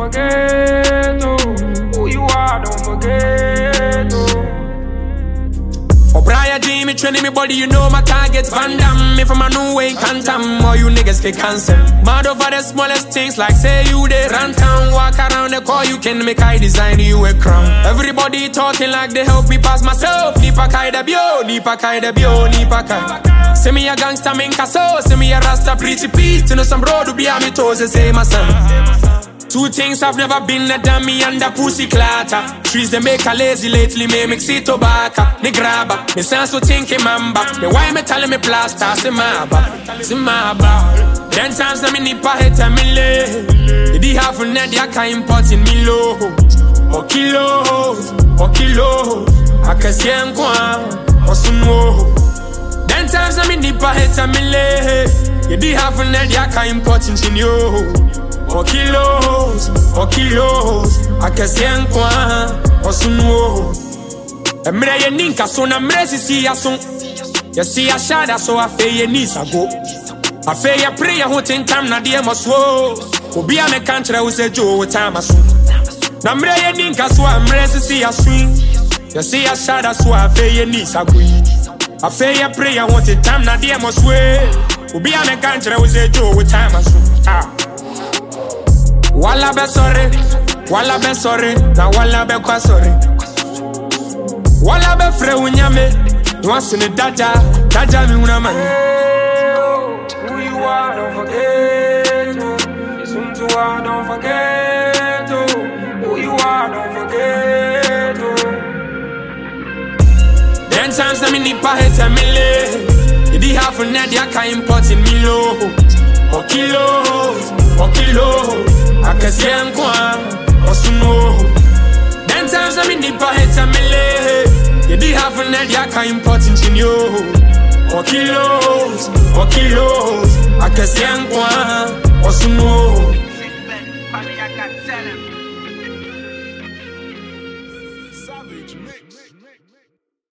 forget, who you are, don't forget, Brian Jimmy training me body, you know my target Van Damme, if I'm a new way, can't all you niggas get cancel. Mad over the smallest things like say you they run town, walk around the car, you can make I design you a crown. Everybody talking like they help me pass myself. Nipa kai da bio, nipa kai da bio, nipa kai. Say me a gangster minka so, say me a rasta pretty peace. To know some road to be a me toes, say my son. Two things I've never been a dummy and a pussy clatter. Trees they make a lazy lately, me mix it tobacco. They grab up, they sound so tinky mamba. They why me telling me plaster, say my ba. 10 times na me nipa heta me le. They di half a net, ya ka importing me low. O kilos, I can see em kwa, o sunwo. 10 times na me nipa heta me le. They di half a net, ya ka importing chinyo. O kilos, I can see en kwa, o sunwo. Emre ye ninka so na mre si ya so. Ya see ya shada so I feel ye nisa go. I feel ya pray ya hotin time na die moswo. Obi a me kantre wo se jo time aso. Na mre ye ninka so a mre si ya swing. Ya see ya shada so I feel ye nisa go. I feel ya pray ya hotin time na die moswo. Obi a me kantre wo se jo time aso. Walla be sorry, na walla be kwa sorry. Walla be fre unyame, once in daja mi una man. Who you are, don't forget, Some to are, don't forget, Who you are, don't forget, 10 times na me nipa heta me le. You di half a net, ya ka importing me low. O kilos, I can see em kwa, o sunwo. 10 times na me nipa heta me le. You di half a net, ya ka importing chinyo. O kilos, I can see em